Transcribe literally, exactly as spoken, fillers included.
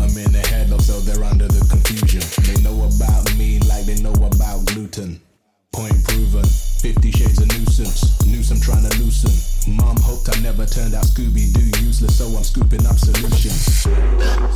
I'm in a headlock, so they're under the confusion. They know about me like they know about gluten. Point proven, fifty shades of nuisance. Noose I'm trying to loosen. Mom hoped I never turned out Scooby-Doo useless, so I'm scooping up solutions.